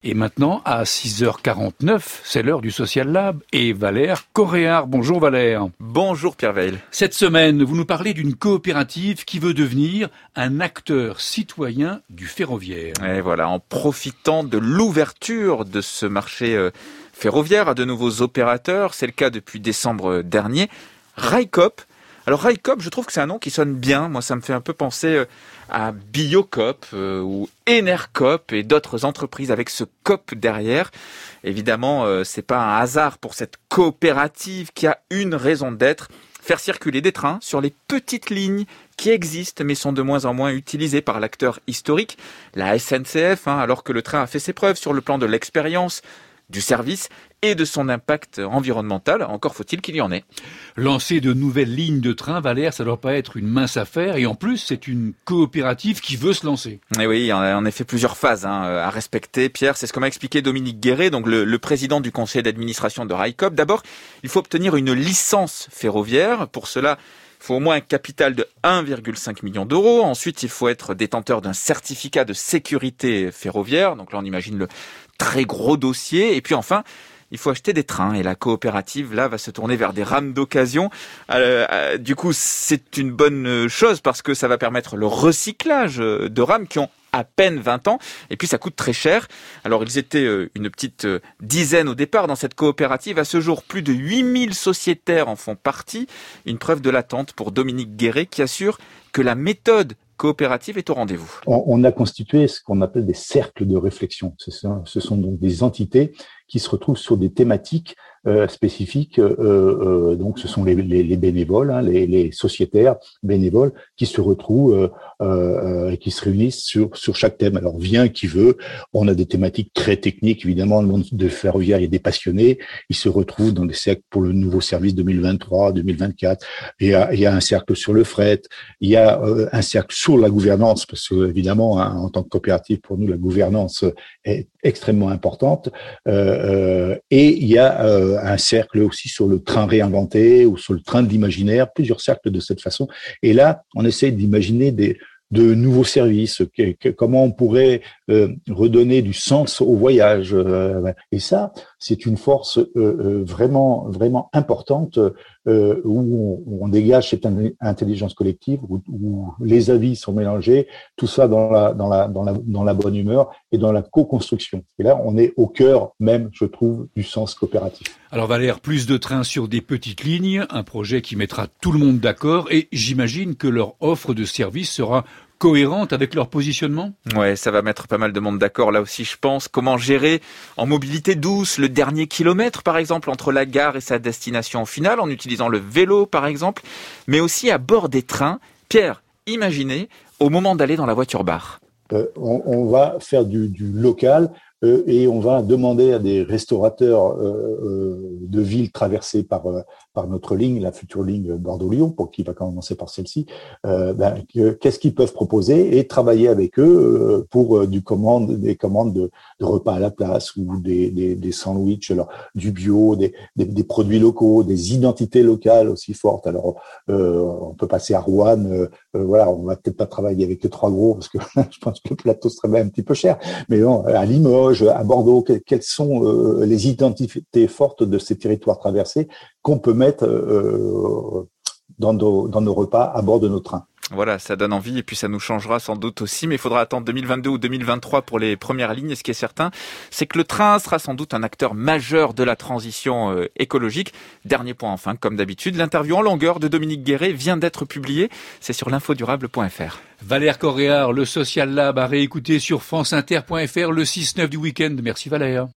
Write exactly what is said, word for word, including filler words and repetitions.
Et maintenant, à six heures quarante-neuf, c'est l'heure du Social Lab et Valère Coréard. Bonjour Valère. Bonjour Pierre Veil. Cette semaine, vous nous parlez d'une coopérative qui veut devenir un acteur citoyen du ferroviaire. Et voilà, en profitant de l'ouverture de ce marché euh, ferroviaire à de nouveaux opérateurs, c'est le cas depuis décembre dernier, Railcoop. Alors Railcoop, je trouve que c'est un nom qui sonne bien. Moi, ça me fait un peu penser à Biocoop euh, ou Enercoop et d'autres entreprises avec ce coop derrière. Évidemment, euh, c'est pas un hasard pour cette coopérative qui a une raison d'être: faire circuler des trains sur les petites lignes qui existent mais sont de moins en moins utilisées par l'acteur historique, la S N C F, hein, alors que le train a fait ses preuves sur le plan de l'expérience, du service et de son impact environnemental. Encore faut-il qu'il y en ait. Lancer de nouvelles lignes de train, Valère, ça ne doit pas être une mince affaire. Et en plus, c'est une coopérative qui veut se lancer. Et oui, il y a en effet plusieurs phases hein, à respecter. Pierre, c'est ce que m'a expliqué Dominique Guéret, donc le, le président du conseil d'administration de Railcoop. D'abord, il faut obtenir une licence ferroviaire. Pour cela, il faut au moins un capital de un virgule cinq million d'euros. Ensuite, il faut être détenteur d'un certificat de sécurité ferroviaire. Donc là, on imagine le très gros dossier. Et puis enfin, il faut acheter des trains. Et la coopérative, là, va se tourner vers des rames d'occasion. Euh, euh, du coup, c'est une bonne chose parce que ça va permettre le recyclage de rames qui ont à peine vingt ans, et puis ça coûte très cher. Alors ils étaient une petite dizaine au départ dans cette coopérative. À ce jour, plus de huit mille sociétaires en font partie. Une preuve de l'attente pour Dominique Guéret qui assure que la méthode coopérative est au rendez-vous. On, on a constitué ce qu'on appelle des cercles de réflexion. Ce sont, ce sont donc des entités qui se retrouvent sur des thématiques euh, spécifiques. Euh, euh, donc, ce sont les, les, les bénévoles, hein, les, les sociétaires bénévoles qui se retrouvent euh, euh, et qui se réunissent sur sur chaque thème. Alors, vient qui veut. On a des thématiques très techniques, évidemment. Le monde de ferroviaire, il y a des passionnés. Ils se retrouvent dans des cercles pour le nouveau service deux mille vingt-trois, deux mille vingt-quatre. Il y a, il y a un cercle sur le fret. Il y a euh, un cercle sur la gouvernance, parce que évidemment, hein, en tant que coopérative, pour nous, la gouvernance est extrêmement importante. Euh, euh, et il y a euh, un cercle aussi sur le train réinventé ou sur le train de l'imaginaire, plusieurs cercles de cette façon. Et là, on essaie d'imaginer des de nouveaux services, que, que, comment on pourrait euh, redonner du sens au voyage. Euh, et ça, c'est une force euh, euh, vraiment vraiment importante euh, où on, on dégage cette intelligence collective, où, où les avis sont mélangés, tout ça dans la dans la dans la dans la bonne humeur et dans la co-construction. Et là, on est au cœur même, je trouve, du sens coopératif. Alors Valère, plus de trains sur des petites lignes, un projet qui mettra tout le monde d'accord, et j'imagine que leur offre de service sera cohérente avec leur positionnement ? Ouais, ça va mettre pas mal de monde d'accord. Là aussi, je pense, comment gérer en mobilité douce le dernier kilomètre, par exemple, entre la gare et sa destination finale, en utilisant le vélo, par exemple, mais aussi à bord des trains. Pierre, imaginez, au moment d'aller dans la voiture-bar. Euh, on, on va faire du, du local euh, et on va demander à des restaurateurs euh, euh, de villes traversées par euh, par notre ligne, la future ligne Bordeaux-Lyon, pour qui va commencer par celle-ci, euh, ben, que, qu'est-ce qu'ils peuvent proposer et travailler avec eux euh, pour euh, du commande, des commandes de, de repas à la place ou des, des, des sandwichs, alors, du bio, des, des, des produits locaux, des identités locales aussi fortes. Alors, euh, on peut passer à Rouen, euh, euh, voilà, on va peut-être pas travailler avec les trois gros parce que je pense que le plateau serait un petit peu cher, mais non, à Limoges, à Bordeaux, quelles sont euh, les identités fortes de ces territoires traversés qu'on peut mettre euh, dans, nos, dans nos repas à bord de nos trains. Voilà, ça donne envie et puis ça nous changera sans doute aussi, mais il faudra attendre deux mille vingt-deux ou deux mille vingt-trois pour les premières lignes. Et ce qui est certain, c'est que le train sera sans doute un acteur majeur de la transition euh, écologique. Dernier point enfin, comme d'habitude, l'interview en longueur de Dominique Guéret vient d'être publiée. C'est sur l'infodurable point f r. Valère Coréard, le Social Lab à réécouter sur franceinter point f r le six neuf du week-end. Merci Valère.